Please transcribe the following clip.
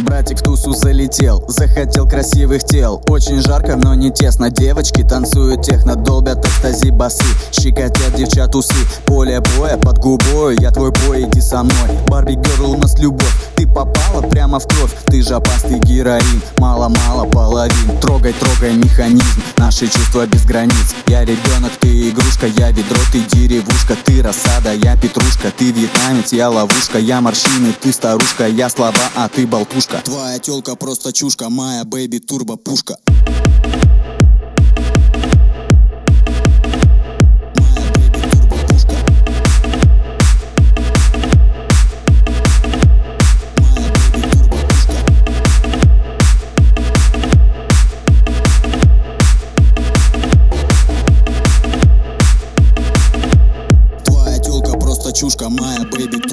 Братик в тусу залетел, захотел красивых тел. Очень жарко, но не тесно. Девочки танцуют техно, долбят экстази басы, щекотят девчат усы. Поле боя под губой, я твой бой, иди со мной. Барби герл, у нас любовь, ты попала прямо в кровь. Ты же опасный героин, мало-мало половин. Трогай, трогай механизм, наши чувства без границ. Я ребенок, ты игрушка, я ведро, ты деревушка. Ты рассада, я петрушка, ты вьетнамец, я ловушка. Я морщины, ты старушка, я слова, а ты болтушка. Твоя тёлка просто чушка, моя бэйби турбо пушка. Чушка, моя бэйби